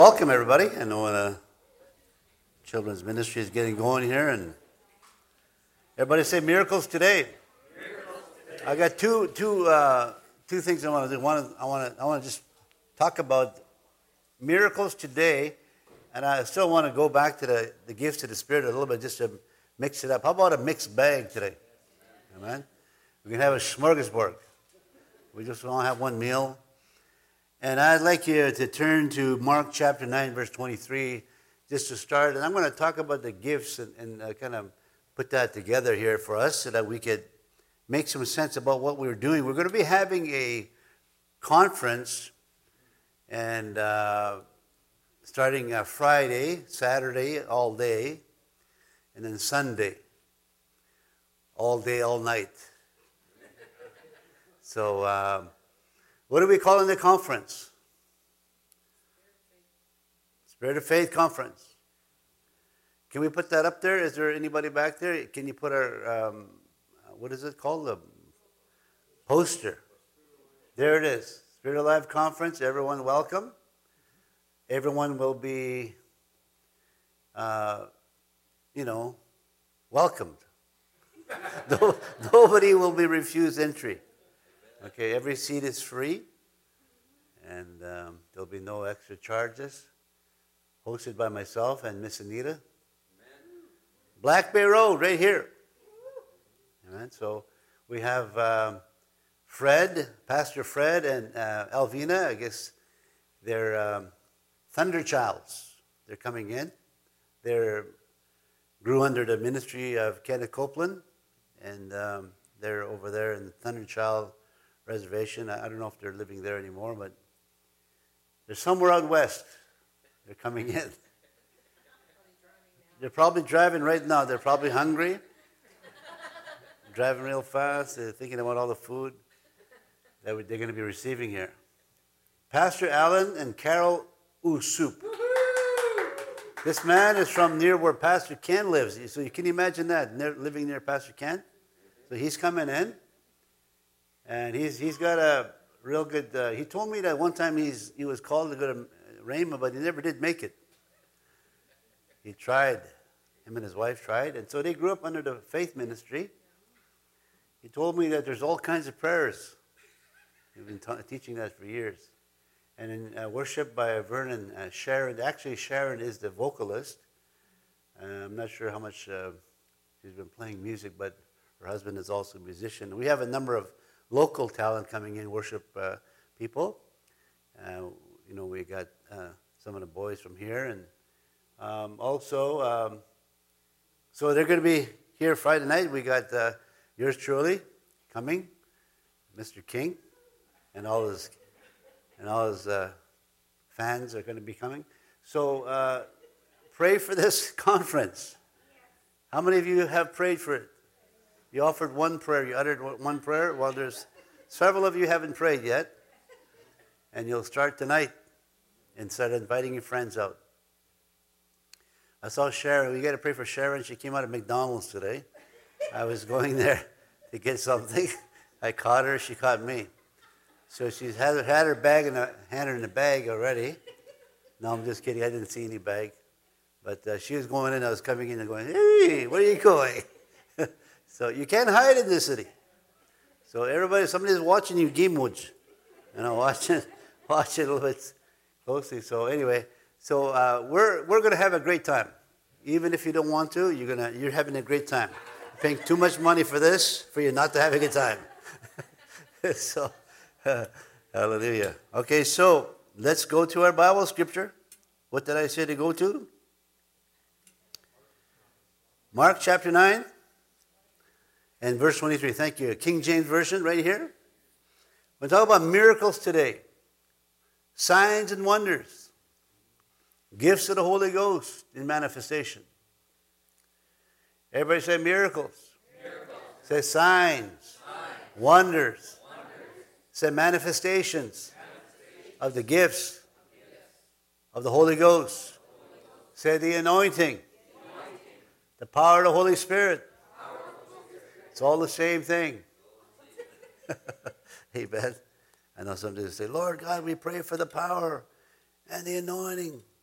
Welcome, everybody. I know children's ministry is getting going here, and everybody say miracles today. Miracles today. I got two things I want to do. I want to just talk about miracles today, and I still want to go back to the gifts of the Spirit a little bit, just to mix it up. How about a mixed bag today? Amen. We can have a smorgasbord. We just don't have one meal. And I'd like you to turn to Mark chapter 9, verse 23, just to start. And I'm going to talk about the gifts and kind of put that together here for us so that we could make some sense about what we're doing. We're going to be having a conference, and starting Friday, Saturday, all day, and then Sunday, all day, all night. So, what are we calling the conference? Spirit of Faith Conference. Can we put that up there? Is there anybody back there? Can you put our, what is it called? The poster. There it is. Spirit of Life Conference. Everyone welcome. Everyone will be, welcomed. Nobody will be refused entry. Okay, every seat is free, and there'll be no extra charges. Hosted by myself and Miss Anita. Amen. Black Bay Road, right here. Amen. So we have Fred, Pastor Fred, and Alvina. I guess they're Thunderchilds. They're coming in. They grew under the ministry of Kenneth Copeland, and they're over there in the Thunderchild Reservation. I don't know if they're living there anymore, but they're somewhere out west. They're coming in. They're probably driving right now. They're probably hungry. Driving real fast. They're thinking about all the food that they're going to be receiving here. Pastor Alan and Carol Usup. This man is from near where Pastor Ken lives. So you can imagine that, living near Pastor Ken. So he's coming in. And he's got a real good, he told me that one time he was called to go to Rhema, but he never did make it. He tried. Him and his wife tried. And so they grew up under the faith ministry. He told me that there's all kinds of prayers. He's been teaching that for years. And in worship by Vernon Sharon, actually Sharon is the vocalist. I'm not sure how much she's been playing music, but her husband is also a musician. We have a number of local talent coming in, worship people. We got some of the boys from here. And also, so they're going to be here Friday night. We got yours truly coming, Mr. King, and all his fans are going to be coming. So pray for this conference. How many of you have prayed for it? You offered one prayer. You uttered one prayer. Well, there's several of you haven't prayed yet. And you'll start tonight and start inviting your friends out. I saw Sharon. We got to pray for Sharon. She came out of McDonald's today. I was going there to get something. I caught her. She caught me. So she's had her bag had her in the bag already. No, I'm just kidding. I didn't see any bag. But she was going in. I was coming in and going, hey, where are you going? So you can't hide in this city. So somebody's watching you, Gimuj. Watch it a little bit closely. So anyway, we're going to have a great time. Even if you don't want to, you're having a great time. You're paying too much money for this for you not to have a good time. So, hallelujah. Okay, so let's go to our Bible scripture. What did I say to go to? Mark chapter 9. And verse 23, thank you. King James Version right here. We're talking about miracles today. Signs and wonders. Gifts of the Holy Ghost in manifestation. Everybody say miracles. Miracles. Say signs. Wonders. Say manifestations of the gifts of the Holy Ghost. Say the anointing. The power of the Holy Spirit. It's all the same thing. Amen. I know some people say, Lord God, we pray for the power and the anointing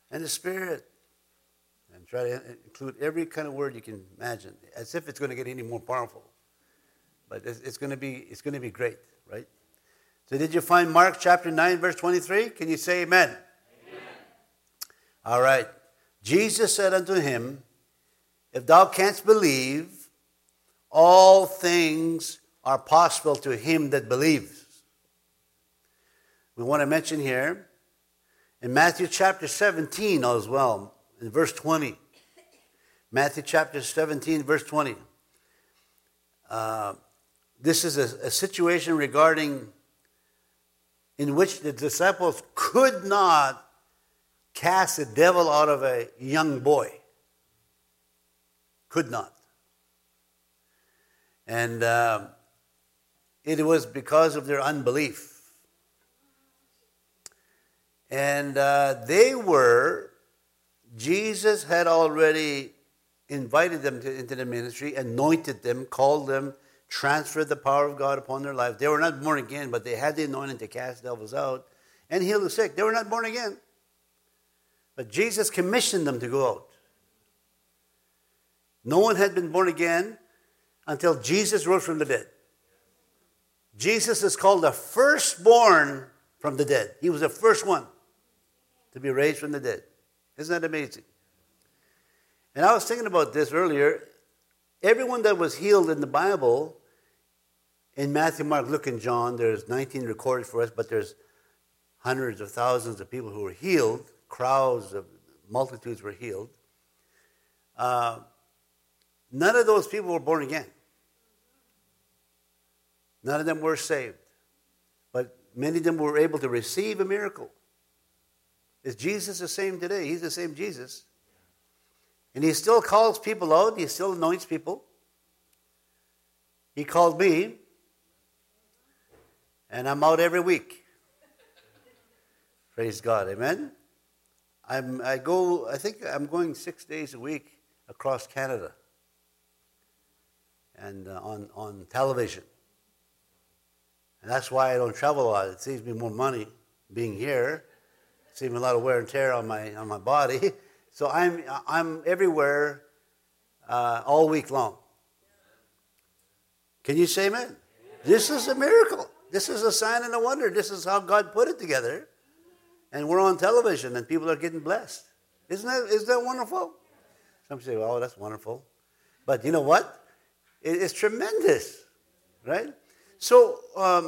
and the Spirit. And try to include every kind of word you can imagine, as if it's going to get any more powerful. But it's going to be great, right? So did you find Mark chapter 9, verse 23? Can you say amen? Amen. All right. Jesus said unto him, if thou canst believe, all things are possible to him that believes. We want to mention here, in Matthew chapter 17 as well, in verse 20. Matthew chapter 17, verse 20. This is a situation regarding in which the disciples could not cast the devil out of a young boy. Could not. And it was because of their unbelief. And Jesus had already invited them into the ministry, anointed them, called them, transferred the power of God upon their life. They were not born again, but they had the anointing to cast devils out and heal the sick. They were not born again. But Jesus commissioned them to go out. No one had been born again until Jesus rose from the dead. Jesus is called the firstborn from the dead. He was the first one to be raised from the dead. Isn't that amazing? And I was thinking about this earlier. Everyone that was healed in the Bible, in Matthew, Mark, Luke, and John, there's 19 recorded for us, but there's hundreds of thousands of people who were healed. Crowds of multitudes were healed. None of those people were born again. None of them were saved. But many of them were able to receive a miracle. Is Jesus the same today? He's the same Jesus. And he still calls people out. He still anoints people. He called me. And I'm out every week. Praise God. Amen. I think I'm going 6 days a week across Canada. And on television. And that's why I don't travel a lot. It saves me more money being here. It saves me a lot of wear and tear on my body. So I'm everywhere all week long. Can you say amen? This is a miracle. This is a sign and a wonder. This is how God put it together. And we're on television and people are getting blessed. Isn't that wonderful? Some say, well, that's wonderful. But you know what? It's tremendous, right? So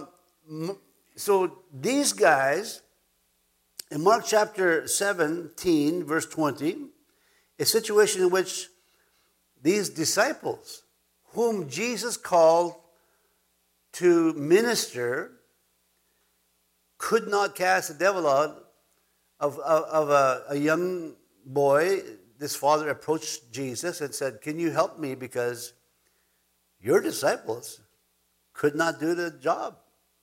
these guys, in Mark chapter 17, verse 20, a situation in which these disciples, whom Jesus called to minister, could not cast the devil out of a young boy. This father approached Jesus and said, can you help me because your disciples could not do the job.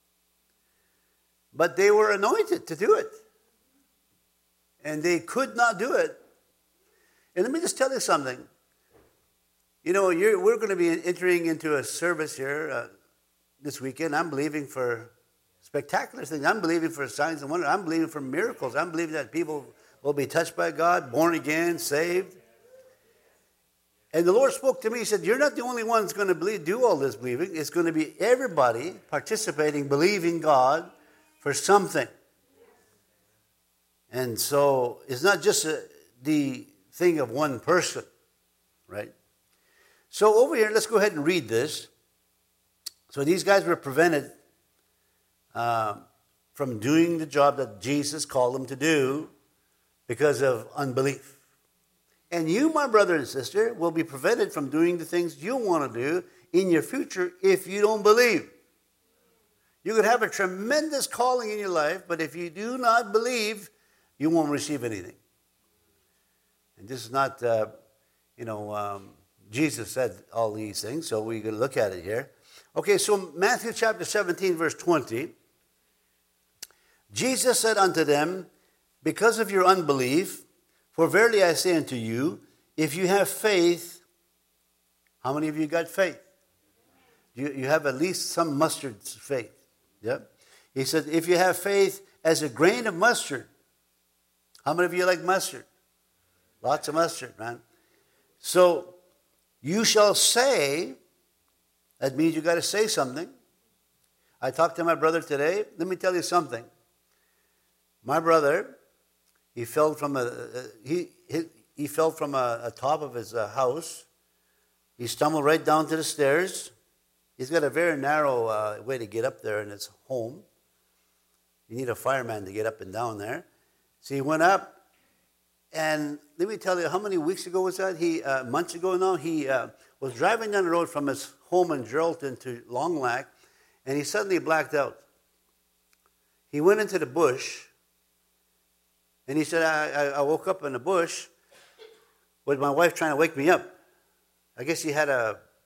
But they were anointed to do it. And they could not do it. And let me just tell you something. You know, we're going to be entering into a service here this weekend. I'm believing for spectacular things. I'm believing for signs and wonders. I'm believing for miracles. I'm believing that people will be touched by God, born again, saved. And the Lord spoke to me. He said, you're not the only one that's going to do all this believing. It's going to be everybody participating, believing God for something. And so it's not just the thing of one person, right? So over here, let's go ahead and read this. So these guys were prevented from doing the job that Jesus called them to do because of unbelief. And you, my brother and sister, will be prevented from doing the things you want to do in your future if you don't believe. You could have a tremendous calling in your life, but if you do not believe, you won't receive anything. And this is not, Jesus said all these things, so we're going to look at it here. Okay, so Matthew chapter 17, verse 20. Jesus said unto them, because of your unbelief, for verily I say unto you, if you have faith, how many of you got faith? You have at least some mustard faith. Yeah? He said, if you have faith as a grain of mustard, How many of you like mustard? Lots of mustard, man. So, you shall say, that means you got to say something. I talked to my brother today. Let me tell you something. My brother, he fell from he fell from a top of his house. He stumbled right down to the stairs. He's got a very narrow way to get up there in his home. You need a fireman to get up and down there. So he went up, and let me tell you, how many weeks ago was that? Months ago now, he was driving down the road from his home in Geraldton to Long Lac, and he suddenly blacked out. He went into the bush, and he said, I woke up in the bush with my wife trying to wake me up. I guess he had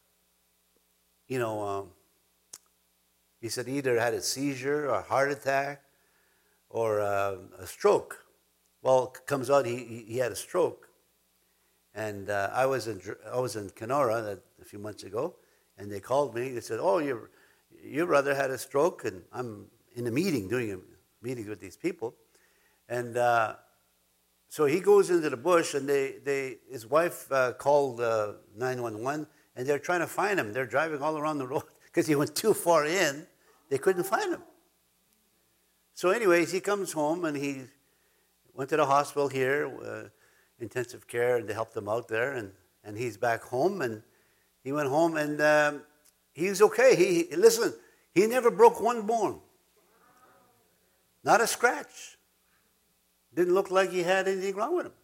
he said he either had a seizure or a heart attack or a stroke. Well, it comes out he had a stroke. And I was in Kenora a few months ago, and they called me. They said, "Oh, your brother had a stroke," and I'm in a meeting, doing a meeting with these people. And so he goes into the bush, and his wife called 911, and they're trying to find him. They're driving all around the road because he went too far in. They couldn't find him. So anyways, he comes home, and he went to the hospital here, intensive care, and they helped him out there, and he's back home, and he went home, and he's okay. He never broke one bone. Not a scratch. Didn't look like he had anything wrong with him.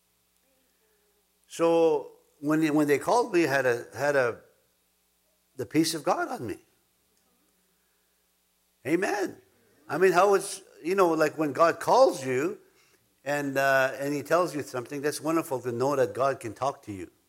So when they called me, I had the peace of God on me. Amen. I mean, how it's, like when God calls you and he tells you something, that's wonderful to know that God can talk to you.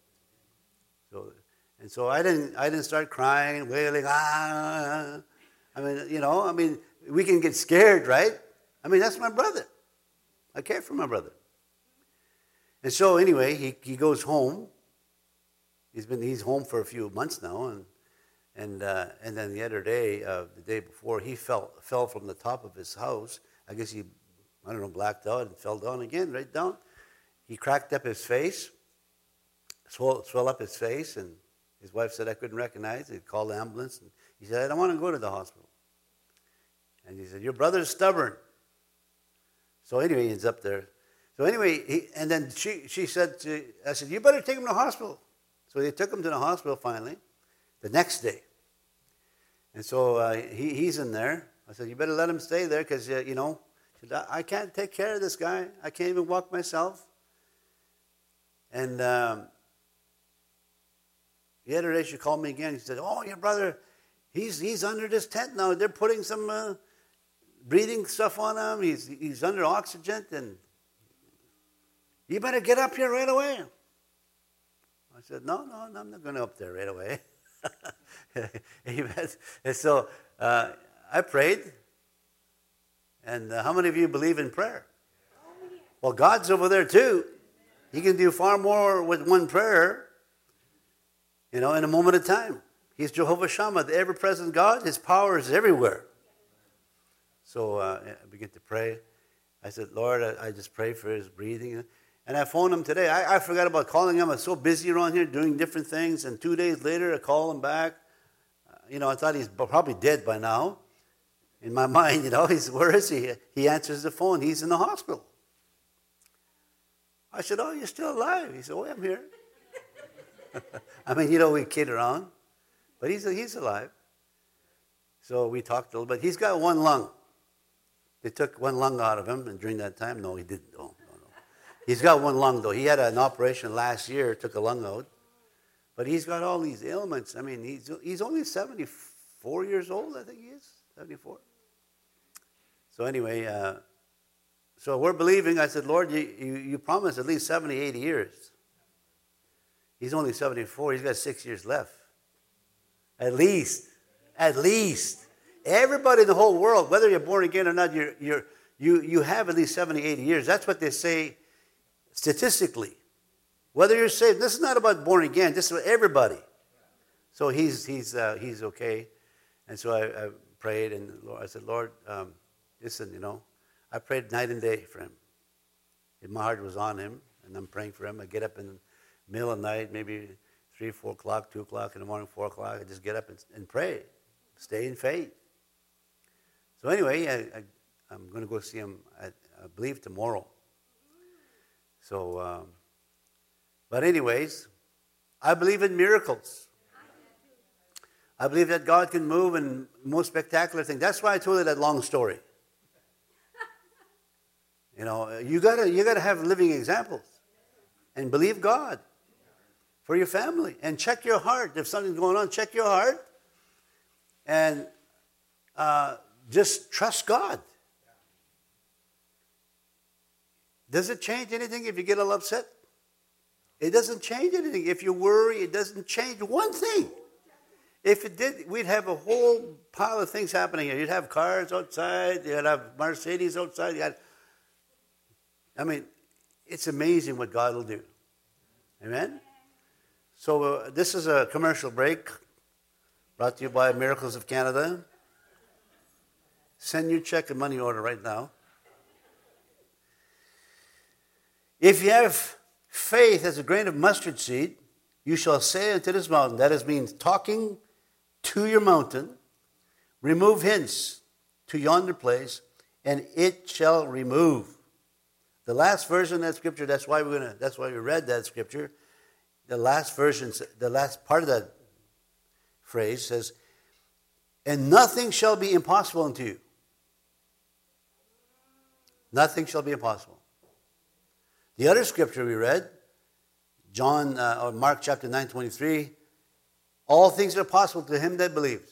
So I didn't start crying, wailing, ah. I mean, we can get scared, right? I mean, that's my brother. I care for my brother. And so anyway, he goes home. He's home for a few months now, and then the other day, the day before, he fell from the top of his house. I guess he, blacked out and fell down again, right down. He cracked up his face, swelled up his face, and his wife said I couldn't recognize it. He called the ambulance, and he said, I don't want to go to the hospital. And he said, your brother's stubborn. So anyway, he's up there. So anyway, and then she said, I said, you better take him to the hospital. So they took him to the hospital finally, the next day. And so he's in there. I said, you better let him stay there because, I can't take care of this guy. I can't even walk myself. And the other day she called me again. She said, oh, your brother, he's under this tent now. They're putting some breathing stuff on him. He's under oxygen, and you better get up here right away. I said, no, I'm not going up there right away. And so I prayed. And how many of you believe in prayer? Well, God's over there too. He can do far more with one prayer, in a moment of time. He's Jehovah Shammah, the ever-present God. His power is everywhere. So I began to pray. I said, Lord, I just pray for his breathing. And I phoned him today. I forgot about calling him. I was so busy around here doing different things. And 2 days later, I called him back. I thought he's probably dead by now. In my mind, where is he? He answers the phone. He's in the hospital. I said, oh, you're still alive. He said, oh, I'm here. We kid around. But he's alive. So we talked a little bit. He's got one lung. They took one lung out of him, and during that time, no, he didn't. No. He's got one lung, though. He had an operation last year, took a lung out. But he's got all these ailments. He's only 74 years old, I think he is, 74. So anyway, so we're believing. I said, Lord, you promised at least 70, 80 years. He's only 74. He's got 6 years left. At least. Everybody in the whole world, whether you're born again or not, you have at least 70, 80 years. That's what they say statistically. Whether you're saved, this is not about born again. This is about everybody. So he's okay. And so I prayed, and I said, Lord, listen, I prayed night and day for him. my heart was on him, and I'm praying for him. I get up in the middle of the night, maybe 3, 4 o'clock, 2 o'clock in the morning, 4 o'clock. I just get up and pray. Stay in faith. So anyway, I'm going to go see him, I believe, tomorrow. So, but anyways, I believe in miracles. I believe that God can move in most spectacular things. That's why I told you that long story. You know, you gotta have living examples, and believe God for your family, and check your heart. If something's going on, check your heart, and just trust God. Does it change anything if you get a little upset? It doesn't change anything. If you worry, it doesn't change one thing. If it did, we'd have a whole pile of things happening here. You'd have cars outside. You'd have Mercedes outside. I mean, it's amazing what God will do. Amen? So this is a commercial break brought to you by Miracles of Canada. Send your check and money order right now. If you have faith as a grain of mustard seed, you shall say unto this mountain, that is means talking to your mountain, remove hence to yonder place, and it shall remove. The last version of that scripture, that's why we read that scripture. The last version, the last part of that phrase says, and nothing shall be impossible unto you. Nothing shall be impossible. The other scripture we read, or Mark chapter 9:23, all things are possible to him that believes.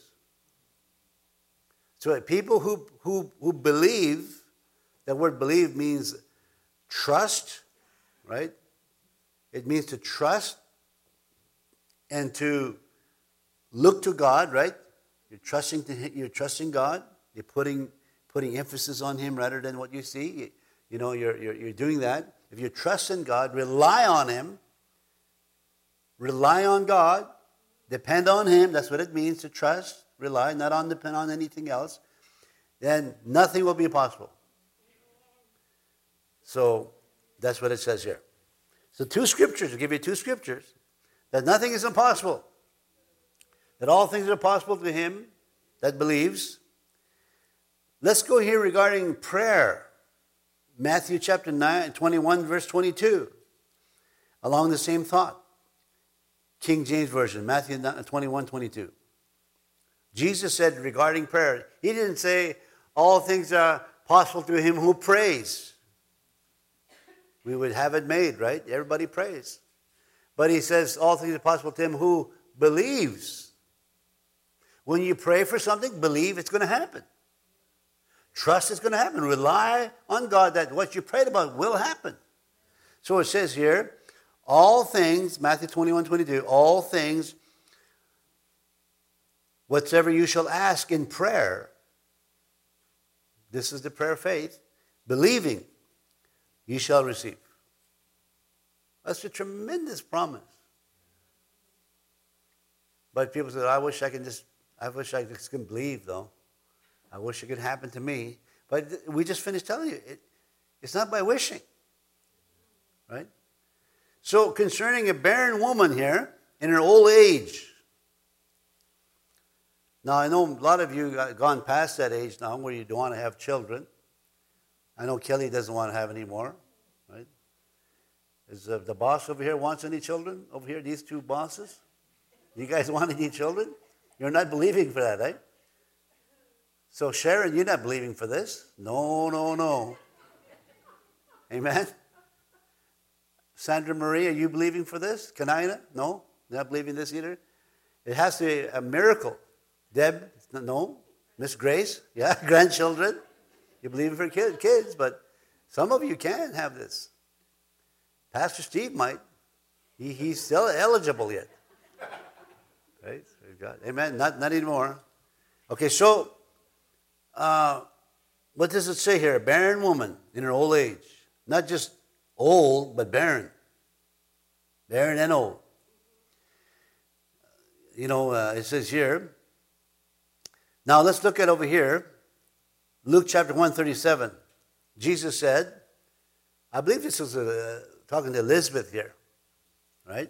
So people who believe, that word believe means trust, right? It means to trust and to look to God, right? You're trusting God. You're putting emphasis on him rather than what you see. You're doing that. If you trust in God, rely on him. Rely on God. Depend on him. That's what it means to trust, rely, not depend on anything else. Then nothing will be impossible. So that's what it says here. So I'll give you two scriptures. That nothing is impossible. That all things are possible to him that believes. Let's go here regarding prayer. Matthew chapter 21, verse 22. Along the same thought. King James Version, Matthew 21, 22. Jesus said regarding prayer, he didn't say all things are possible to him who prays. We would have it made, right? Everybody prays. But he says all things are possible to him who believes. When you pray for something, believe it's going to happen. Trust it's going to happen. Rely on God that what you prayed about will happen. So it says here, all things, Matthew 21, 22, all things, whatsoever you shall ask in prayer, this is the prayer of faith, believing, you shall receive. That's a tremendous promise. But people say, I wish I just can believe, though. I wish it could happen to me. But we just finished telling you, it's not by wishing. Right? So concerning a barren woman here in her old age. Now I know a lot of you have gone past that age now where you don't want to have children. I know Kelly doesn't want to have any more. Right? Is the boss over here wants any children? Over here, these two bosses? You guys want any children? You're not believing for that, eh? So Sharon, you're not believing for this. No. Amen? Sandra Marie, are you believing for this? Kanina? No? Not believing this either? It has to be a miracle. Deb? No? Miss Grace? Yeah, grandchildren? You're believing for kids, but some of you can have this. Pastor Steve might. He's still eligible yet. Right? Amen? Not anymore. Okay, so what does it say here? A barren woman in her old age. Not just old, but barren. Barren and old. It says here. Now let's look at over here. Luke chapter 137. Jesus said, I believe this was talking to Elizabeth here, right?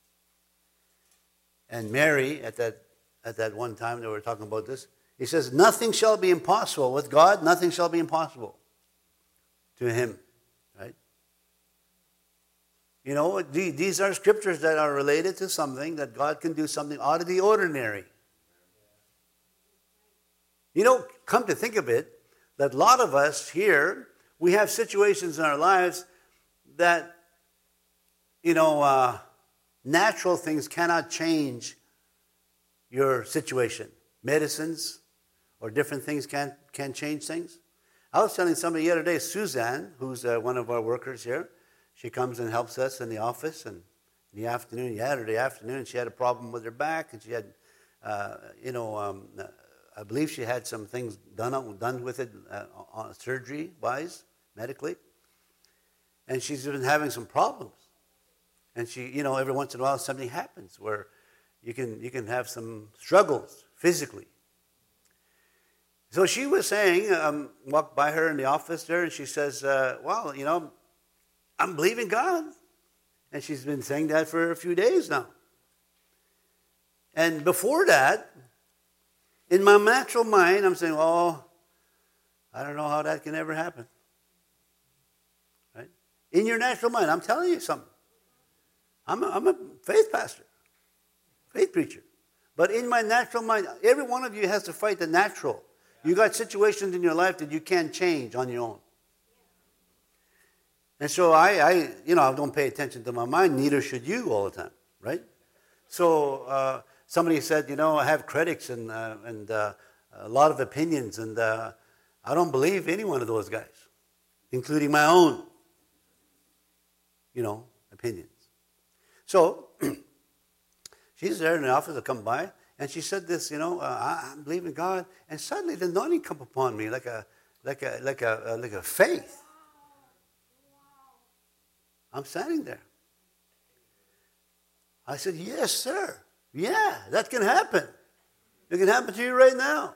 And Mary, at that one time they were talking about this, he says, nothing shall be impossible. With God, nothing shall be impossible to him, right? You know, these are scriptures that are related to something that God can do something out of the ordinary. You know, come to think of it, that a lot of us here, we have situations in our lives that, you know, natural things cannot change your situation. Medicines or different things can change things. I was telling somebody the other day, Suzanne, who's one of our workers here, she comes and helps us in the office, and in the afternoon, Saturday afternoon, she had a problem with her back, and she had, I believe she had some things done with it, surgery-wise, medically, and she's been having some problems. And she, you know, every once in a while something happens where you can have some struggles physically. So she was saying, walked by her in the office there, and she says, well, you know, I'm believing God. And she's been saying that for a few days now. And before that, in my natural mind, I'm saying, oh, I don't know how that can ever happen. Right? In your natural mind, I'm telling you something. I'm a faith pastor, faith preacher. But in my natural mind, every one of you has to fight the natural. You got situations in your life that you can't change on your own. And so I don't pay attention to my mind, neither should you all the time, right? So somebody said, you know, I have critics and a lot of opinions, and I don't believe any one of those guys, including my own, you know, opinions. So she's there in the office, I come by, and she said this, you know, I believe in God, and suddenly the anointing come upon me like a faith. I'm standing there. I said, yes, sir. Yeah, that can happen. It can happen to you right now.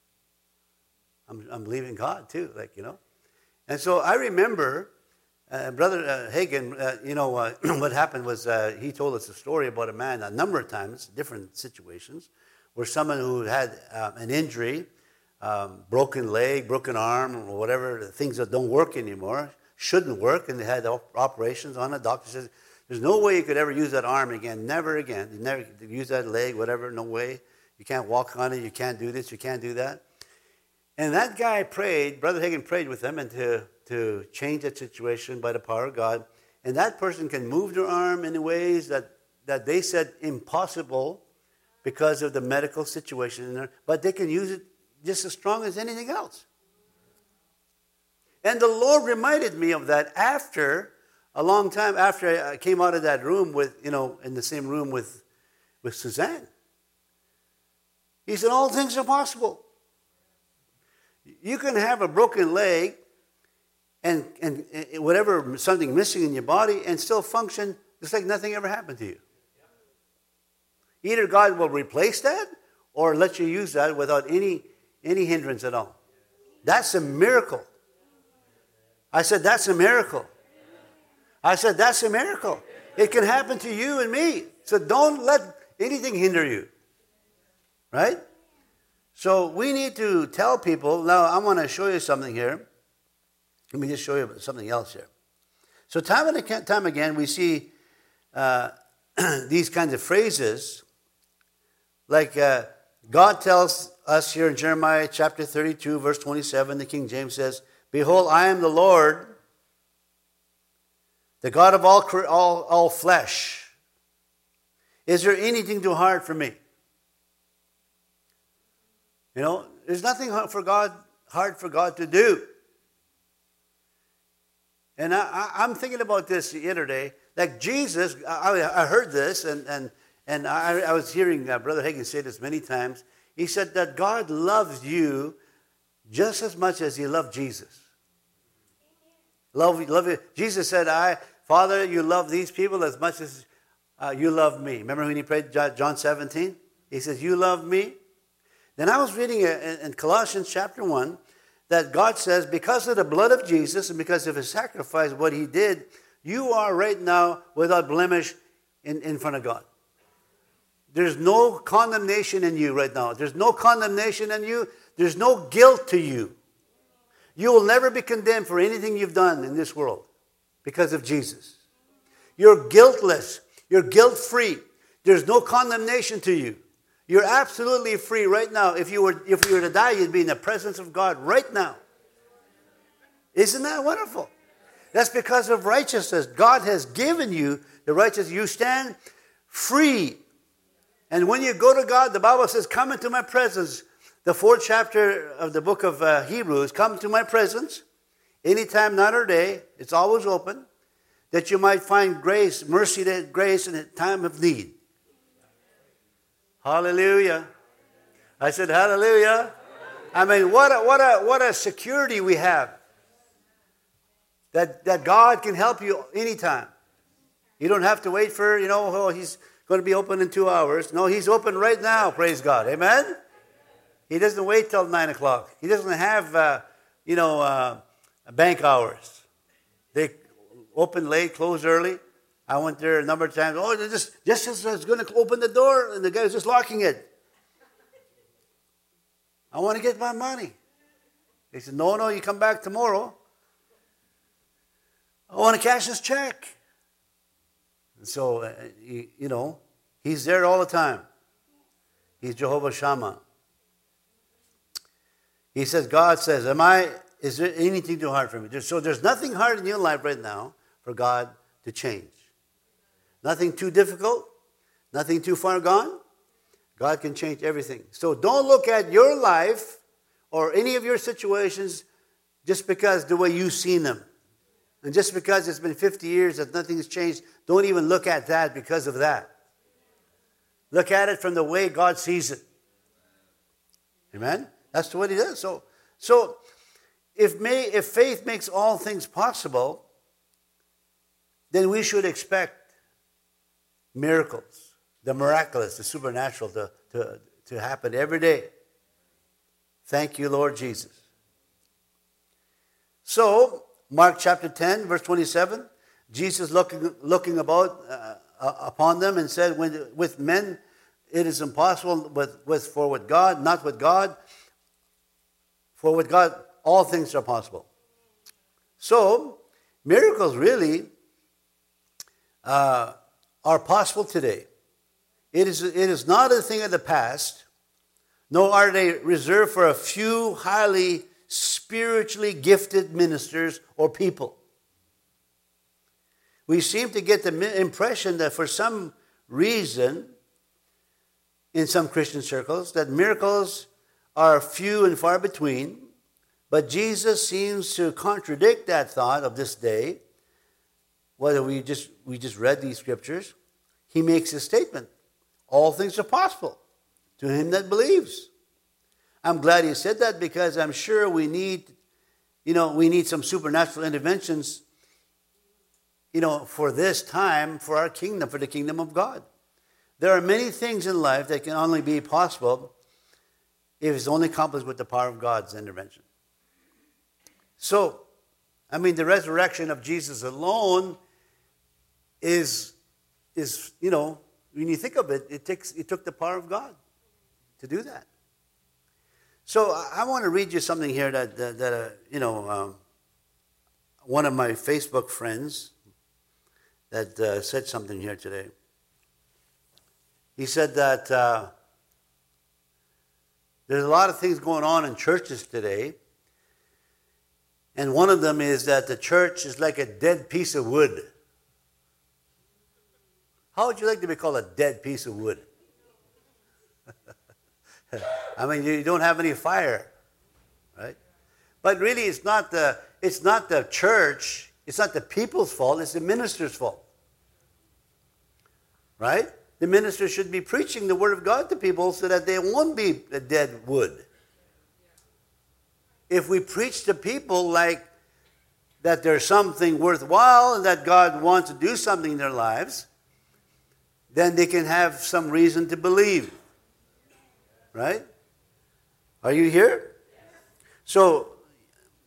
I'm believing God too, like, you know. And so I remember Brother Hagin, what happened was he told us a story about a man a number of times, different situations, where someone who had an injury, broken leg, broken arm, or whatever, things that don't work anymore, shouldn't work, and they had operations on it. The doctor says, there's no way you could ever use that arm again, never again. You never use that leg, whatever, no way. You can't walk on it, you can't do this, you can't do that. And that guy prayed, Brother Hagin prayed with him, and to change that situation by the power of God. And that person can move their arm in ways that they said impossible because of the medical situation in there, but they can use it just as strong as anything else. And the Lord reminded me of that a long time after I came out of that room in the same room with Suzanne. He said, all things are possible. You can have a broken leg and whatever, something missing in your body, and still function just like nothing ever happened to you. Either God will replace that or let you use that without any hindrance at all. That's a miracle. I said, that's a miracle. I said, that's a miracle. It can happen to you and me. So don't let anything hinder you. Right? So we need to tell people. Now, I want to show you something here. Let me just show you something else here. So time and time again, we see these kinds of phrases. Like God tells us here in Jeremiah chapter 32, verse 27, the King James says, behold, I am the Lord, the God of all flesh. Is there anything too hard for me? You know, there's nothing hard for God to do. And I'm thinking about this the other day. Like Jesus, I heard this, and I was hearing Brother Hagin say this many times. He said that God loves you just as much as he loved Jesus. Love you. Jesus said, Father, you love these people as much as you love me. Remember when he prayed John 17? He says, you love me. Then I was reading in Colossians chapter 1, that God says, because of the blood of Jesus and because of his sacrifice, what he did, you are right now without blemish in front of God. There's no condemnation in you right now. There's no condemnation in you. There's no guilt to you. You will never be condemned for anything you've done in this world because of Jesus. You're guiltless. You're guilt-free. There's no condemnation to you. You're absolutely free right now. If you were to die, you'd be in the presence of God right now. Isn't that wonderful? That's because of righteousness. God has given you the righteousness. You stand free. And when you go to God, the Bible says, come into my presence. The 4th chapter of the book of Hebrews, come to my presence, anytime, night or day, it's always open, that you might find grace, mercy, grace in a time of need. Hallelujah. I said hallelujah. I mean, what a security we have. That God can help you anytime. You don't have to wait for, he's going to be open in 2 hours. No, he's open right now, praise God. Amen? He doesn't wait till 9 o'clock. He doesn't have, bank hours. They open late, close early. I went there a number of times. Oh, just as I was going to open the door, and the guy was just locking it. I want to get my money. They said, no, you come back tomorrow. I want to cash this check. And so, he's there all the time. He's Jehovah Shammah. He says, God says, is there anything too hard for me? So there's nothing hard in your life right now for God to change. Nothing too difficult, nothing too far gone. God can change everything. So don't look at your life or any of your situations just because the way you've seen them. And just because it's been 50 years that nothing's changed, don't even look at that because of that. Look at it from the way God sees it. Amen? That's the way he does. So if faith makes all things possible, then we should expect miracles, the miraculous, the supernatural to happen every day. Thank you, Lord Jesus. So, Mark chapter 10, verse 27, Jesus looking about upon them and said, with men it is impossible, for with God, not with God. For with God, all things are possible. So, miracles really are possible today. It is not a thing of the past, nor are they reserved for a few highly spiritually gifted ministers or people. We seem to get the impression that for some reason, in some Christian circles, that miracles are few and far between, but Jesus seems to contradict that thought of this day. Whether we just read these scriptures, he makes a statement. All things are possible to him that believes. I'm glad he said that because I'm sure we need some supernatural interventions, for this time, for our kingdom, for the kingdom of God. There are many things in life that can only be possible if it's only accomplished with the power of God's intervention. So, the resurrection of Jesus alone is when you think of it, it took the power of God to do that. So I want to read you something here that one of my Facebook friends that said something here today. He said that there's a lot of things going on in churches today, and one of them is that the church is like a dead piece of wood. How would you like to be called a dead piece of wood? You don't have any fire, right? But really, it's not the church, it's not the people's fault, it's the minister's fault, right? The minister should be preaching the word of God to people so that they won't be a dead wood. If we preach to people like that there's something worthwhile and that God wants to do something in their lives, then they can have some reason to believe. Right? Are you here? So,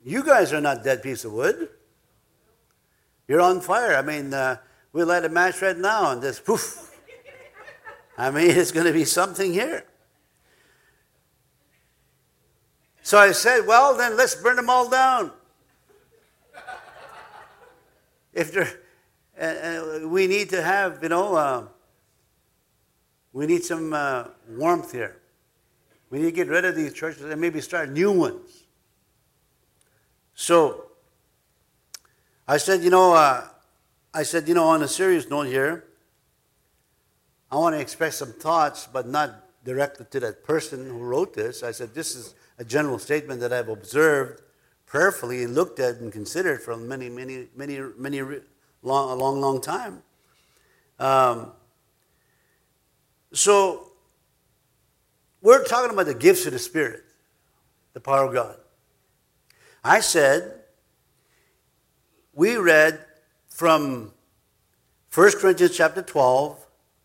You guys are not dead piece of wood. You're on fire. I mean, we light a match right now and just poof. I mean, it's going to be something here. So I said, well, then let's burn them all down. If we need to have, we need some warmth here. We need to get rid of these churches and maybe start new ones. So I said, on a serious note here, I want to express some thoughts, but not directed to that person who wrote this. I said, this is a general statement that I've observed prayerfully and looked at and considered for a long time. So we're talking about the gifts of the Spirit, the power of God. I said, we read from 1 Corinthians chapter 12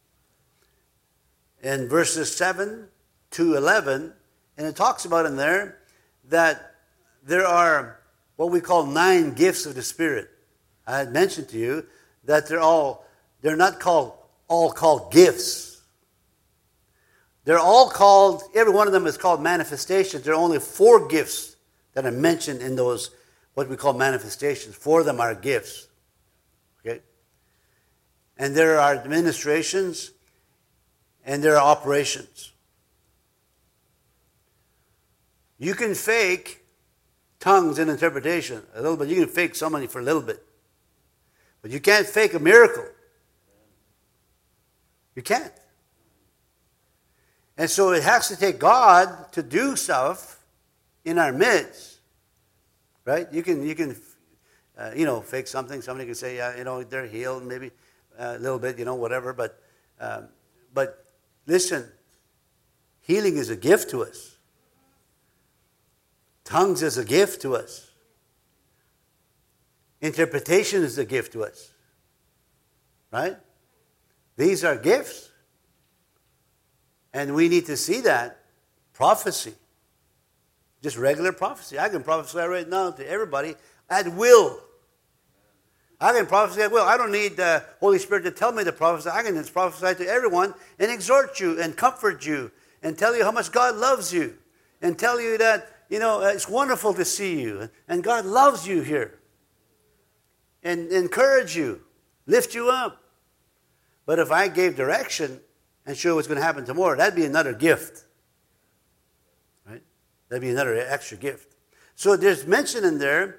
and verses 7 to 11, and it talks about in there that there are what we call 9 gifts of the Spirit. I had mentioned to you that they're not all called gifts. They're all called, every one of them is called manifestations. There are only 4 gifts that are mentioned in those, what we call manifestations. 4 of them are gifts. Okay? And there are administrations and there are operations. You can fake tongues and interpretation a little bit. You can fake somebody for a little bit. But you can't fake a miracle. You can't. And so it has to take God to do stuff in our midst. Right? You can fake something. Somebody can say, they're healed, maybe a little bit, whatever. But listen, healing is a gift to us. Tongues is a gift to us. Interpretation is a gift to us. Right? These are gifts. And we need to see that. Prophecy. Just regular prophecy. I can prophesy right now to everybody at will. I can prophesy at will. I don't need the Holy Spirit to tell me to prophesy. I can just prophesy to everyone and exhort you and comfort you and tell you how much God loves you and tell you that, it's wonderful to see you and God loves you here and encourage you, lift you up. But if I gave direction and show what's going to happen tomorrow, that'd be another gift. Right? That'd be another extra gift. So there's mention in there,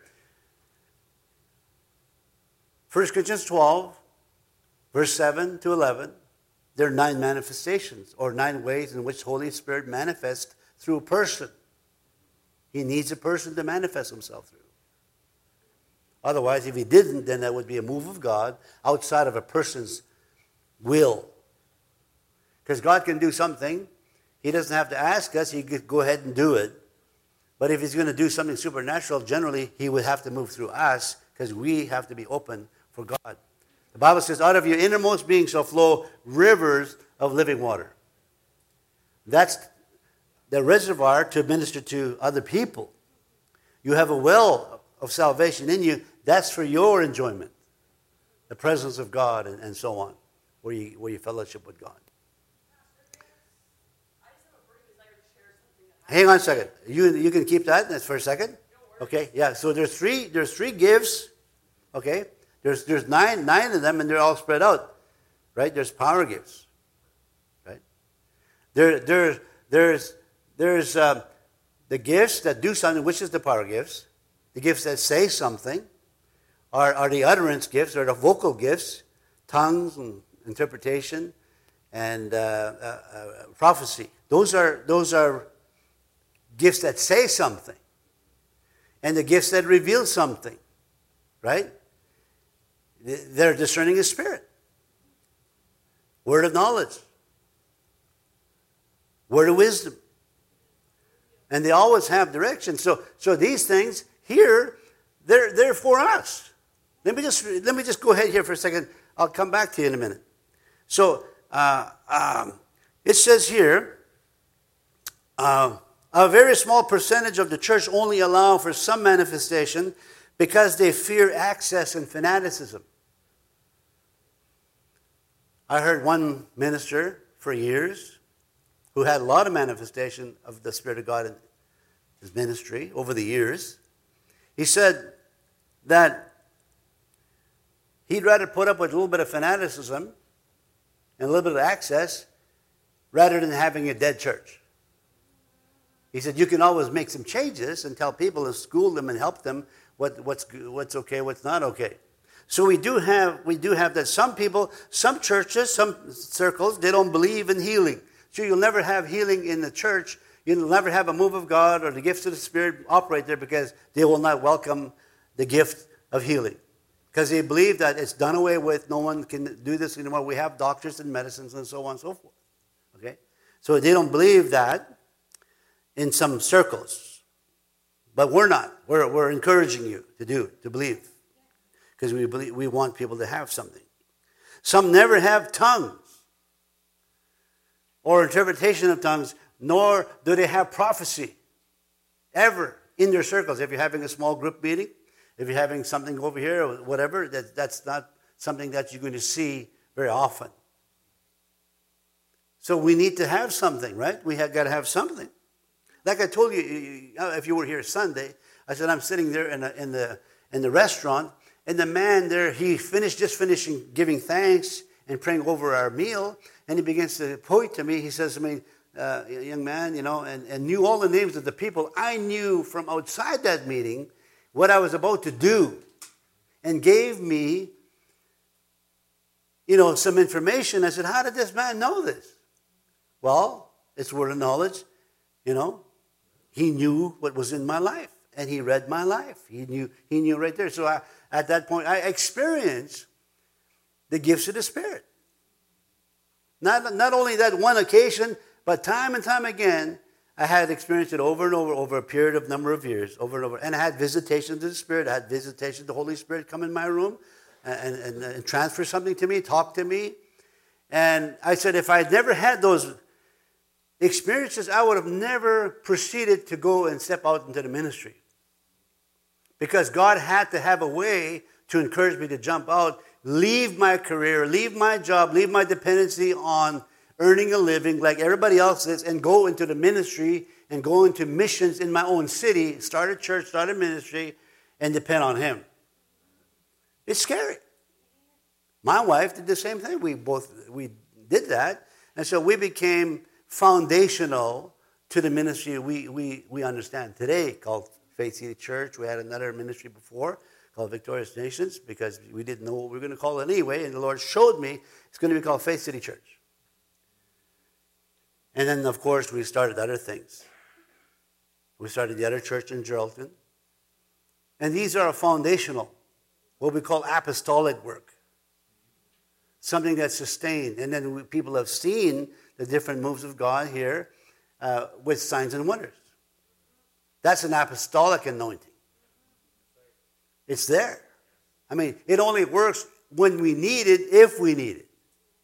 1 Corinthians 12, verse 7 to 11, there are 9 manifestations, or 9 ways in which the Holy Spirit manifests through a person. He needs a person to manifest himself through. Otherwise, if he didn't, then that would be a move of God outside of a person's will. Because God can do something. He doesn't have to ask us. He could go ahead and do it. But if he's going to do something supernatural, generally, he would have to move through us because we have to be open for God. The Bible says, out of your innermost being shall flow rivers of living water. That's the reservoir to minister to other people. You have a well of salvation in you. That's for your enjoyment. The presence of God and so on, where you fellowship with God. Hang on a second. You can keep that for a second. Okay, yeah. So there's three gifts. Okay, there's nine of them, and they're all spread out. Right? There's power gifts. Right? There's the gifts that do something, which is the power gifts. The gifts that say something are the utterance gifts, or the vocal gifts, tongues and interpretation, and prophecy. Those are gifts that say something, and the gifts that reveal something, right? They're discerning of spirit, word of knowledge, word of wisdom, and they always have direction. So these things here, they're for us. Let me just go ahead here for a second. I'll come back to you in a minute. So it says here. A very small percentage of the church only allow for some manifestation because they fear access and fanaticism. I heard one minister for years who had a lot of manifestation of the Spirit of God in his ministry over the years. He said that he'd rather put up with a little bit of fanaticism and a little bit of access rather than having a dead church. He said you can always make some changes and tell people and school them and help them what's okay, what's not okay. So we do have that. Some people, some churches, some circles, they don't believe in healing. So you'll never have healing in the church. You'll never have a move of God or the gifts of the Spirit operate there because they will not welcome the gift of healing. Because they believe that it's done away with. No one can do this anymore. We have doctors and medicines and so on and so forth. Okay? So they don't believe that in some circles. But we're not. We're encouraging you to believe. Because we want people to have something. Some never have tongues or interpretation of tongues, nor do they have prophecy ever in their circles. If you're having a small group meeting, if you're having something over here or whatever, that's not something that you're going to see very often. So we need to have something, right? We have got to have something. Like I told you, if you were here Sunday, I said I'm sitting there in the restaurant, and the man there, he just finishing giving thanks and praying over our meal, and he begins to point to me. He says to me, young man, and knew all the names of the people. I knew from outside that meeting what I was about to do, and gave me, some information. I said, how did this man know this? Well, it's word of knowledge, He knew what was in my life, and he read my life. He knew right there. So at that point, I experienced the gifts of the Spirit. Not only that one occasion, but time and time again, I had experienced it over and over a period of number of years, over and over. And I had visitation of the Spirit. I had visitation of the Holy Spirit come in my room and transfer something to me, talk to me. And I said, if I had never had those experiences, I would have never proceeded to go and step out into the ministry. Because God had to have a way to encourage me to jump out, leave my career, leave my job, leave my dependency on earning a living like everybody else is, and go into the ministry and go into missions in my own city, start a church, start a ministry, and depend on Him. It's scary. My wife did the same thing. We did that. And so we became foundational to the ministry we understand today, called Faith City Church. We had another ministry before called Victorious Nations, because we didn't know what we were going to call it anyway, and the Lord showed me it's going to be called Faith City Church. And then, of course, we started other things. We started the other church in Geraldton. And these are foundational, what we call apostolic work. Something that's sustained. And then people have seen the different moves of God here with signs and wonders. That's an apostolic anointing. It's there. I mean, it only works when we need it, if we need it.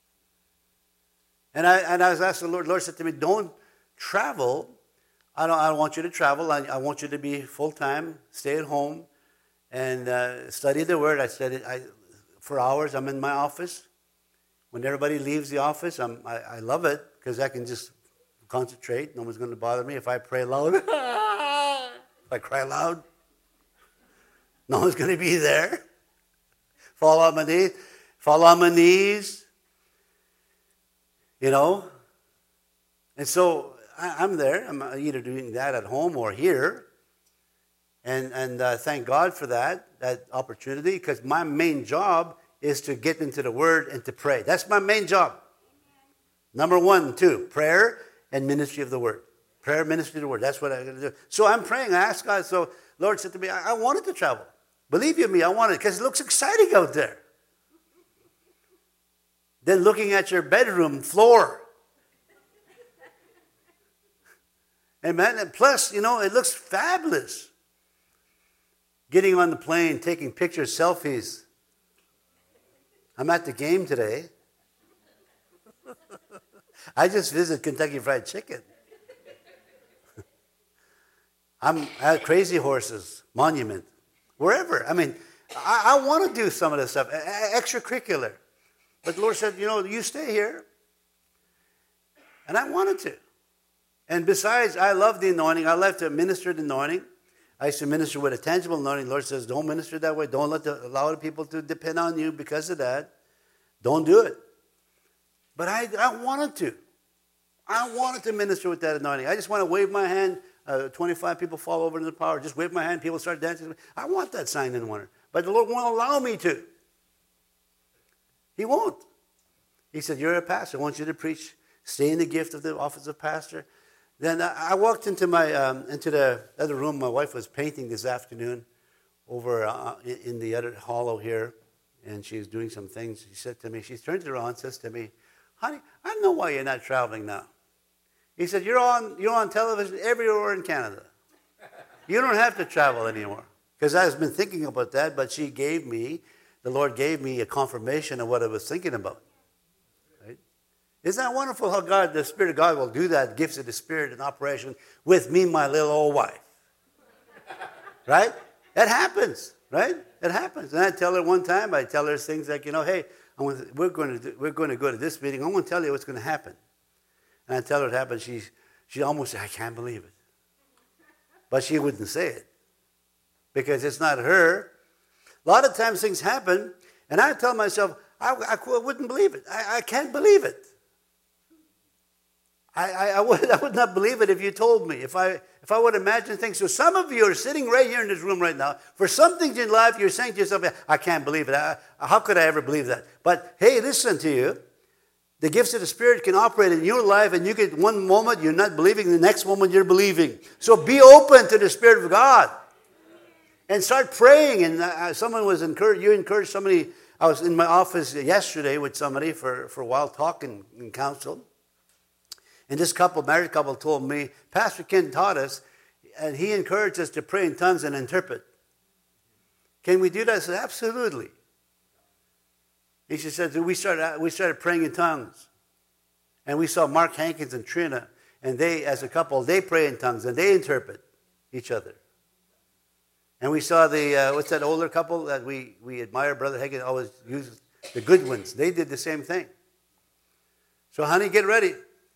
And I was asking the Lord. The Lord said to me, don't travel. I don't want you to travel. I want you to be full-time, stay at home, and study the Word. I studied for hours. I'm in my office. When everybody leaves the office, I love it because I can just concentrate. No one's going to bother me. If I pray loud, if I cry loud, no one's going to be there. Fall on my knees. And so I'm there. I'm either doing that at home or here. And thank God for that opportunity, because my main job is to get into the Word and to pray. That's my main job. Number 1, 2, prayer and ministry of the Word. Prayer, ministry of the Word. That's what I'm going to do. So I'm praying. I asked God. So Lord said to me, I wanted to travel. Believe you me, I wanted it because it looks exciting out there. Then looking at your bedroom floor. Amen. And plus, it looks fabulous. Getting on the plane, taking pictures, selfies. I'm at the game today. I just visited Kentucky Fried Chicken. I have Crazy Horses, Monument, wherever. I mean, I want to do some of this stuff, extracurricular. But the Lord said, you stay here. And I wanted to. And besides, I love the anointing. I love to minister the anointing. I used to minister with a tangible anointing. The Lord says, don't minister that way. Don't allow the people to depend on you because of that. Don't do it. But I wanted to. I wanted to minister with that anointing. I just want to wave my hand. 25 people fall over in the power. Just wave my hand. People start dancing. I want that sign and wonder. But the Lord won't allow me to. He won't. He said, you're a pastor. I want you to preach. Stay in the gift of the office of pastor. Then I walked into into the other room. My wife was painting this afternoon over in the other hollow here. And she was doing some things. She said to me, she turned around and says to me, honey, I know why you're not traveling now. He said, you're on television everywhere in Canada. You don't have to travel anymore. Because I've been thinking about that, but the Lord gave me a confirmation of what I was thinking about. Right? Isn't that wonderful how the Spirit of God will do that, gifts of the Spirit in operation with me, my little old wife. Right? That happens, right? It happens. And I tell her one time, things like, hey, we're going to go to this meeting. I'm going to tell you what's going to happen. And I tell her it happened. She almost said, I can't believe it. But she wouldn't say it. Because it's not her. A lot of times things happen, and I tell myself, I wouldn't believe it. I can't believe it. I would not believe it if you told me, if I would imagine things. So some of you are sitting right here in this room right now. For some things in life, you're saying to yourself, I can't believe it. How could I ever believe that? But hey, listen to you. The gifts of the Spirit can operate in your life, and you get one moment you're not believing, the next moment you're believing. So be open to the Spirit of God. And start praying. And someone was encouraged, you encouraged somebody. I was in my office yesterday with somebody for a while talking in council. And this married couple told me, Pastor Ken taught us, and he encouraged us to pray in tongues and interpret. Can we do that? I said, absolutely. He said, we started praying in tongues. And we saw Mark Hankins and Trina, and they, as a couple, they pray in tongues, and they interpret each other. And we saw what's that older couple that we admire? Brother Hagen always uses the good ones. They did the same thing. So, honey, get ready.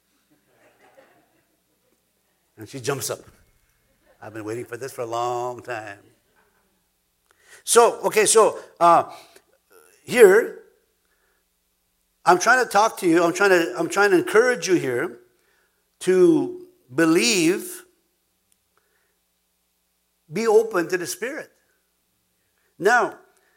And she jumps up. I've been waiting for this for a long time. So, here, I'm trying to talk to you. I'm trying to encourage you here to believe. Be open to the Spirit. Now,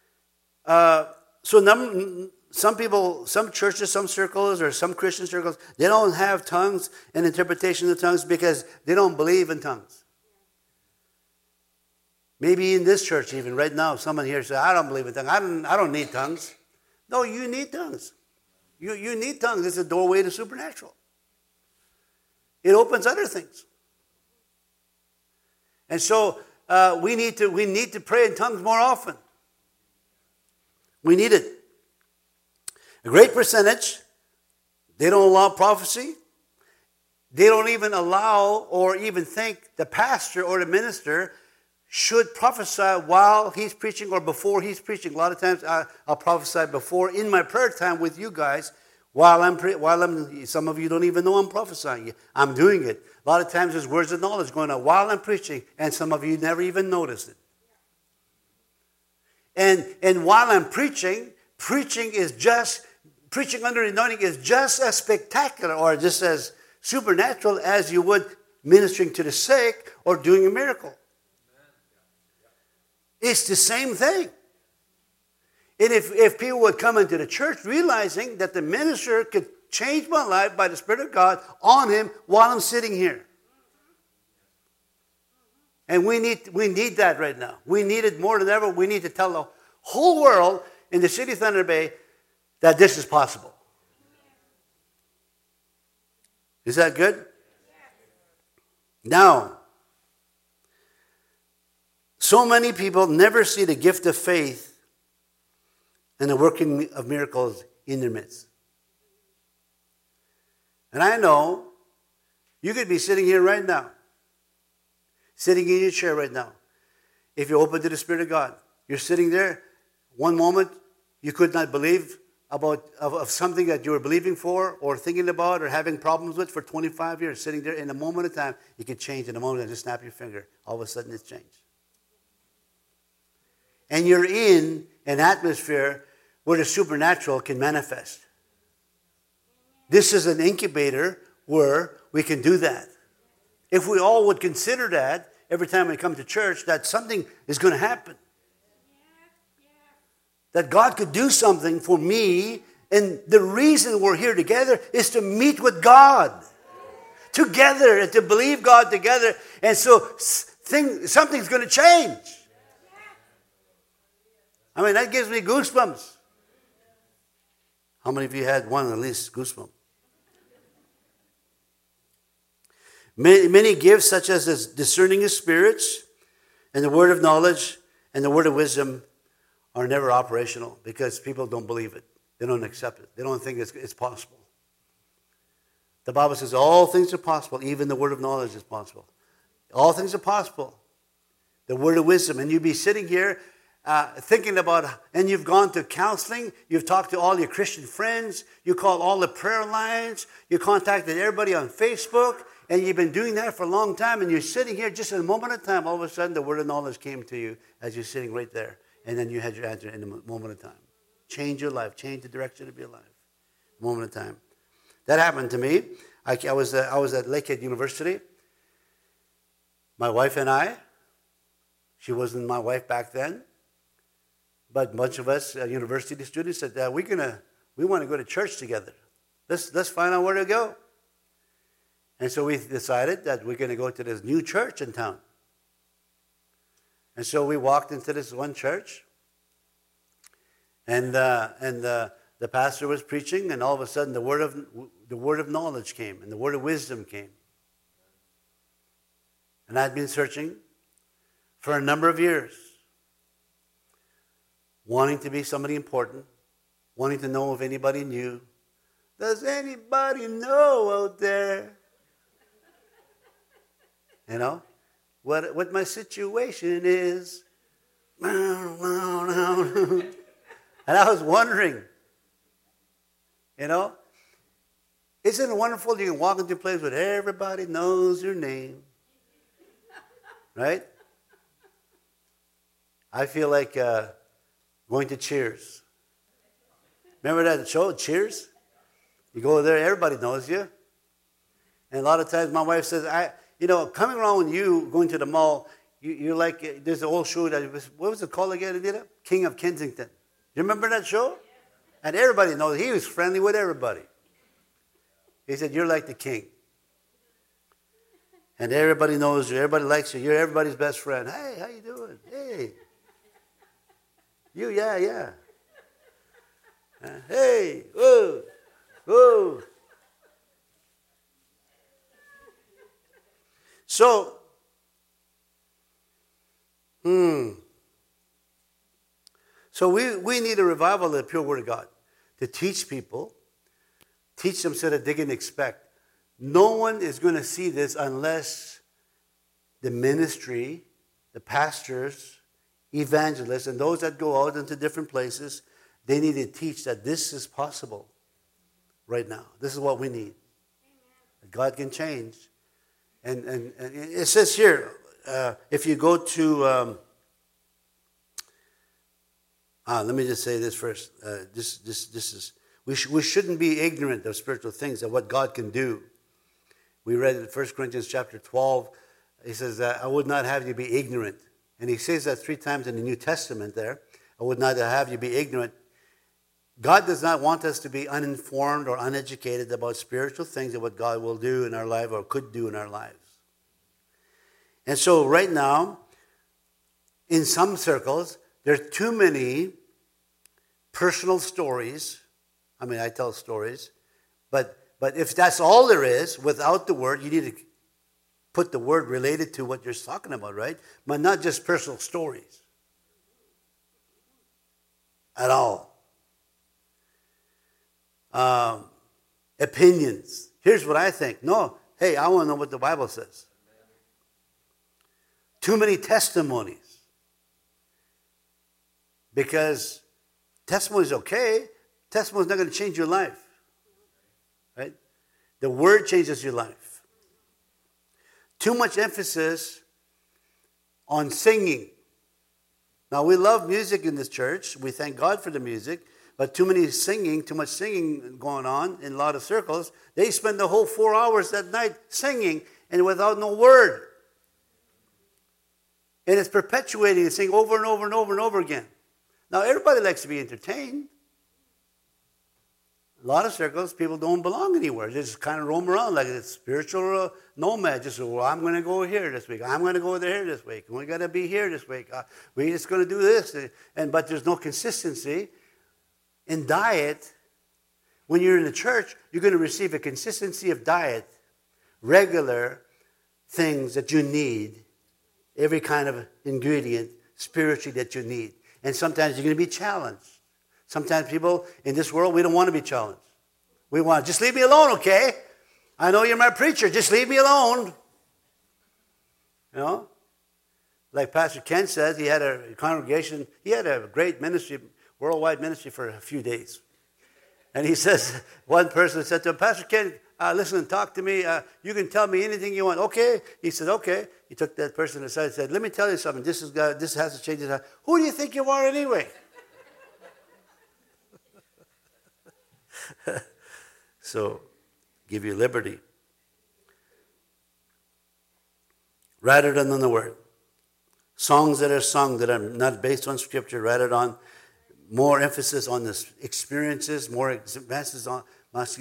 some people, some churches, some circles, or some Christian circles, they don't have tongues and interpretation of tongues because they don't believe in tongues. Maybe in this church even right now, someone here says, I don't believe in tongues. I don't need tongues. No, you need tongues. You need tongues. It's a doorway to supernatural. It opens other things. And so we need to pray in tongues more often. We need it. A great percentage, they don't allow prophecy. They don't even allow or even think the pastor or the minister should prophesy while he's preaching or before he's preaching. A lot of times I'll prophesy before in my prayer time with you guys while I'm some of you don't even know I'm prophesying. I'm doing it. A lot of times there's words of knowledge going on while I'm preaching, and some of you never even noticed it. And while I'm preaching under anointing is just as spectacular or just as supernatural as you would ministering to the sick or doing a miracle. It's the same thing. And if people would come into the church realizing that the minister could change my life by the Spirit of God on him while I'm sitting here. And we need that right now. We need it more than ever. We need to tell the whole world in the city of Thunder Bay that this is possible. Is that good? Now, so many people never see the gift of faith and the working of miracles in their midst. And I know you could be sitting here right now. sitting in your chair right now, if you're open to the Spirit of God, you're sitting there, one moment you could not believe of something that you were believing for or thinking about or having problems with for 25 years, sitting there in a moment of time, you could change in a moment and just snap your finger. All of a sudden it's changed. And you're in an atmosphere where the supernatural can manifest. This is an incubator where we can do that. If we all would consider that every time we come to church, that something is going to happen. That God could do something for me, and the reason we're here together is to meet with God together and to believe God together. And so something's going to change. I mean, that gives me goosebumps. How many of you had one at least goosebumps? Many gifts, such as this discerning of spirits and the word of knowledge and the word of wisdom, are never operational because people don't believe it. They don't accept it. They don't think it's possible. The Bible says all things are possible. Even the word of knowledge is possible. All things are possible. The word of wisdom. And you'd be sitting here thinking about, and you've gone to counseling, you've talked to all your Christian friends, you called all the prayer lines, you contacted everybody on Facebook, and you've been doing that for a long time, and you're sitting here just in a moment of time, all of a sudden the word of knowledge came to you as you're sitting right there. And then you had your answer in a moment of time. Change your life. Change the direction of your life. Moment of time. That happened to me. I was at Lakehead University. My wife and I, she wasn't my wife back then, but a bunch of us university students said, we want to go to church together. Let's find out where to go. And so we decided that we're going to go to this new church in town. And so we walked into this one church, and the pastor was preaching, and all of a sudden the word of knowledge came, and the word of wisdom came. And I'd been searching for a number of years, wanting to be somebody important, wanting to know if anybody knew. Does anybody know out there? You know? What my situation is. And I was wondering, isn't it wonderful you can walk into a place where everybody knows your name? Right? I feel like going to Cheers. Remember that show, Cheers? You go there, everybody knows you. And a lot of times my wife says, coming around with you, going to the mall, you're like, there's an old show what was it called again, Anita? King of Kensington. You remember that show? And everybody knows, he was friendly with everybody. He said, you're like the king. And everybody knows you, everybody likes you, you're everybody's best friend. Hey, how you doing? Hey. You, yeah. Hey, whoa, whoa. So, So we need a revival of the pure word of God to teach people, teach them so that they can expect. No one is going to see this unless the ministry, the pastors, evangelists, and those that go out into different places, they need to teach that this is possible right now. This is what we need. God can change. And it says here, if you go to, let me just say this first. This is we shouldn't be ignorant of spiritual things, of what God can do. We read in 1 Corinthians chapter 12, he says, I would not have you be ignorant. And he says that 3 times in the New Testament there. I would not have you be ignorant. God does not want us to be uninformed or uneducated about spiritual things and what God will do in our life or could do in our lives. And so right now, in some circles, there are too many personal stories. I mean, I tell stories. But if that's all there is, without the word, you need to put the word related to what you're talking about, right? But not just personal stories. At all. Opinions. Here's what I think. No, hey, I want to know what the Bible says. Too many testimonies. Because testimony is okay. Testimony is not going to change your life. Right? The word changes your life. Too much emphasis on singing. Now, we love music in this church. We thank God for the music. But too much singing going on in a lot of circles. They spend the whole 4 hours that night singing and without no word. And it's perpetuating and saying over and over and over and over again. Now, everybody likes to be entertained. A lot of circles, people don't belong anywhere. They just kind of roam around like a spiritual nomad. Just, well, I'm going to go here this week. I'm going to go there this week. We got to be here this week. We're just going to do this. But there's no consistency. In diet, when you're in the church, you're going to receive a consistency of diet, regular things that you need, every kind of ingredient spiritually that you need. And sometimes you're going to be challenged. Sometimes people in this world, we don't want to be challenged. We want, just leave me alone, okay? I know you're my preacher. Just leave me alone. You know? Like Pastor Ken says, he had a congregation. He had a great ministry, worldwide ministry for a few days. And he says, one person said to him, Pastor Ken, listen, talk to me. You can tell me anything you want. Okay. He said, okay. He took that person aside and said, let me tell you something. This has to change. Who do you think you are anyway? So, give you liberty. Rather than on the word. Songs that are sung that are not based on scripture, rather on more emphasis on the experiences, more emphasis on that's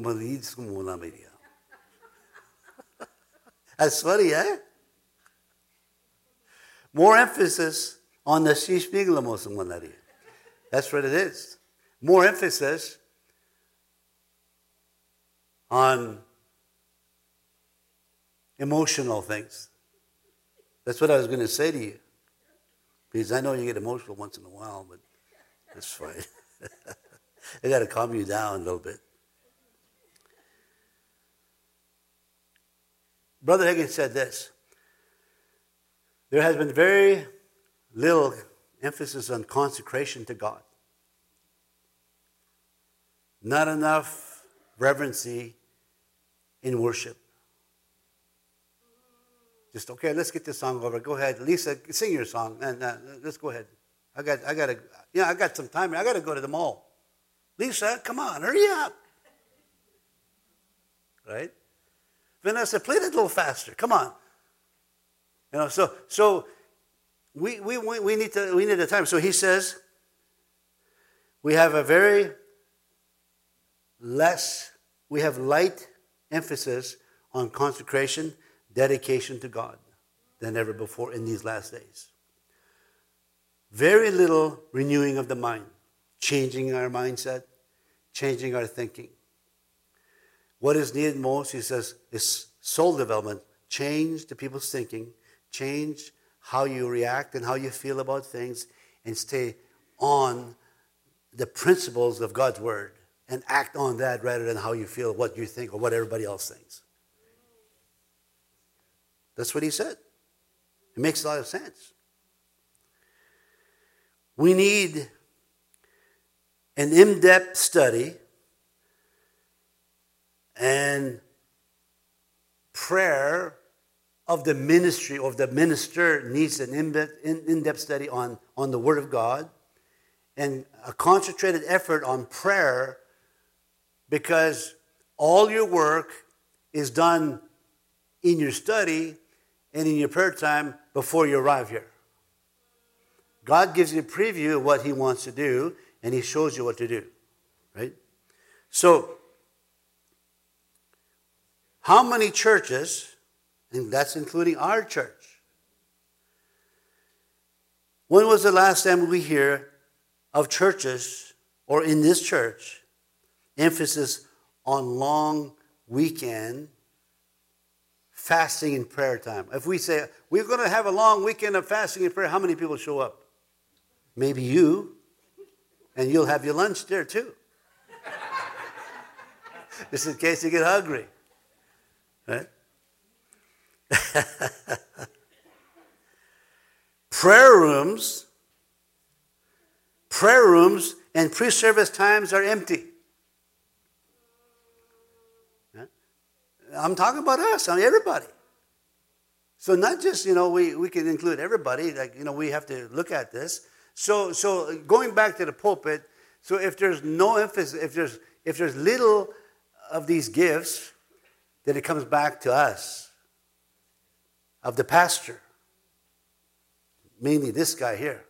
funny, eh? More emphasis on the that's what it is. More emphasis on emotional things. That's what I was going to say to you. Because I know you get emotional once in a while, but that's fine. I got to calm you down a little bit. Brother Hagin said this. There has been very little emphasis on consecration to God. Not enough reverency in worship. Just, okay, let's get this song over. Go ahead. Lisa, sing your song. And let's go ahead. I got some time. I got to go to the mall. Lisa, come on, hurry up. Right? Vanessa, play it a little faster. Come on. You know, so we need the time. So he says we have light emphasis on consecration, dedication to God than ever before in these last days. Very little renewing of the mind, changing our mindset, changing our thinking. What is needed most, he says, is soul development. Change the people's thinking, change how you react and how you feel about things, and stay on the principles of God's word and act on that rather than how you feel, what you think, or what everybody else thinks. That's what he said. It makes a lot of sense. We need an in-depth study and prayer of the ministry, or the minister needs an in-depth study on the Word of God and a concentrated effort on prayer, because all your work is done in your study and in your prayer time before you arrive here. God gives you a preview of what he wants to do, and he shows you what to do. Right? So, how many churches, and that's including our church, when was the last time we hear of churches, or in this church, emphasis on long weekend fasting and prayer time? If we say, we're going to have a long weekend of fasting and prayer, how many people show up? Maybe you, and you'll have your lunch there too. Just in case you get hungry. Right? prayer rooms and pre-service times are empty. I'm talking about us, everybody. So not just, we can include everybody. We have to look at this. So going back to the pulpit, so if there's no emphasis, if there's little of these gifts, then it comes back to us, of the pastor. Mainly this guy here.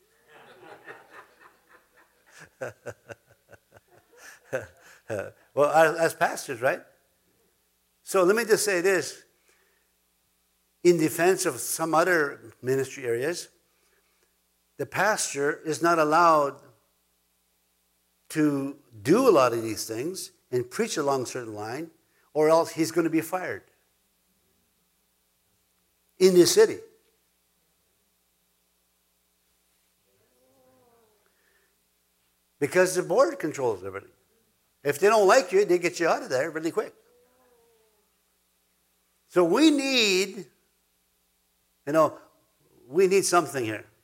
Well, as pastors, right? So let me just say this. In defense of some other ministry areas, the pastor is not allowed to do a lot of these things and preach along a certain line, or else he's going to be fired in the city. Because the board controls everything. If they don't like you, they get you out of there really quick. So we need something here.